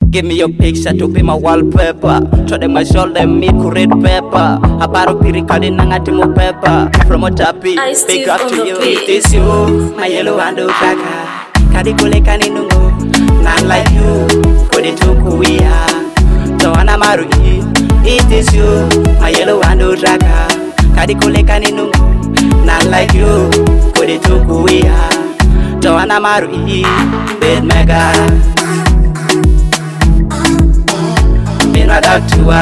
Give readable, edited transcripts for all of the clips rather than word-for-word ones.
Give me your picture to be my wallpaper. Show them my shoulder, me to read paper. Aparo pirikadi nangati mo paper. From a tapi, big up to you. It is you, my yellow and kaka. Kadi kule kaninungo, none like you. Put it to kuya. Joanna Maru, it is you, my yellow and kaka. Kadi kule kaninungo, none like you. Put it to kuya. Joanna Maru, bed mega. Without you,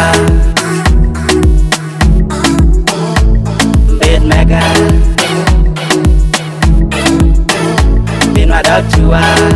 bed mega. Been without you,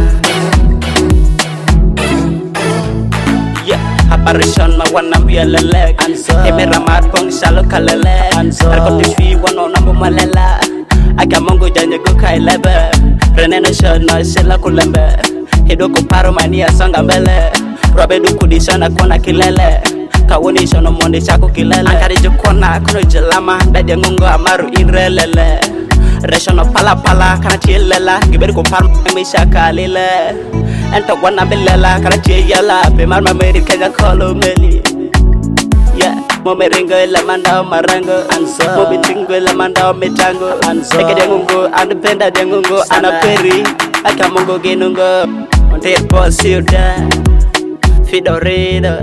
yeah. Apparition, my one number leg. Eme ramar pong shalo kalele. Arko tishwi wano nambu malela. Akamongo janye go kai lebe. Reneno shod no shela kulembe. Hido kuparo mania songa mbele. Robedu kudishana kona kilele. Kawoni shono monde chako kilele. Ankari jukona kono jelama. Dadi ngungo amaru inrelele. Reshono pala pala kana chilela. Giberu kupar misha kalile. Ento wana belela kana chiyala. Bemar mameri kenya kolo meli. Yeah, momeringo ila mandao marango. Mobitingo ila mandao mitango. Eke dengungo andependa dengungo anaperi. Akamongo genungo. Onte boss you da. Fidorida.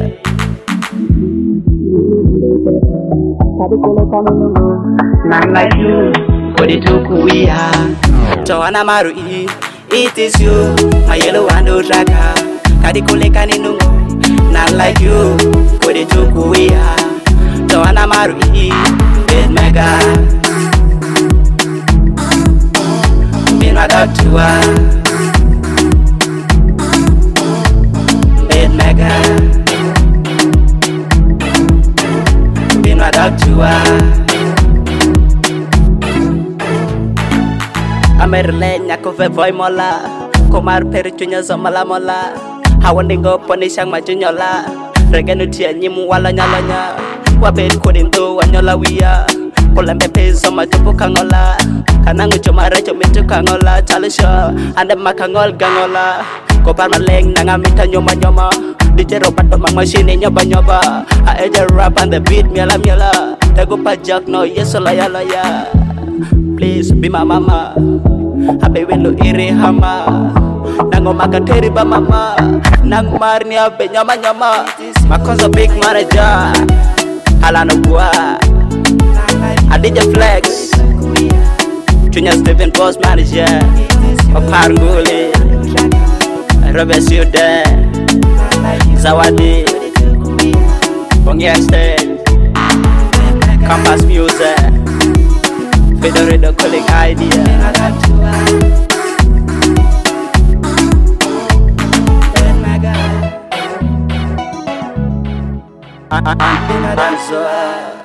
None like you, put it to kuya. Joanna Maru, it is you, my yellow and raka. Kadi kule kaninungo, none like you, put it to kuya. Joanna Maru, bed mega. Been without you, bed mega. Been without you, Amerle nyako ve voy mola. Komar perichunya zomala mola. Hawandingo ponishang majunyola. Regenu tia nyimu wala nyalanya. Wabed kodindo wanyola wia. Kolembe peso majupu kangola. Kanangu chumare chumitu kangola. Chalisho ande makangol gangola. Kopar maleng nangamita nyoma nyoma. DJ Roberto mang machine nyoba nyoba. Aeja rap and the beat miala miala. Tego pajak no yeso laya laya. Please be my mama. Happy welu iri hama. Nango makateri ba mama. Nang marni abe nyama nyama. Makosa big manager. Halano gua. Adija Flex. Junior Steven boss manager. Papar nguli. Robes Yude. Zawadi. Pongyang State. Campus Music. Fedorido calling idea. I'm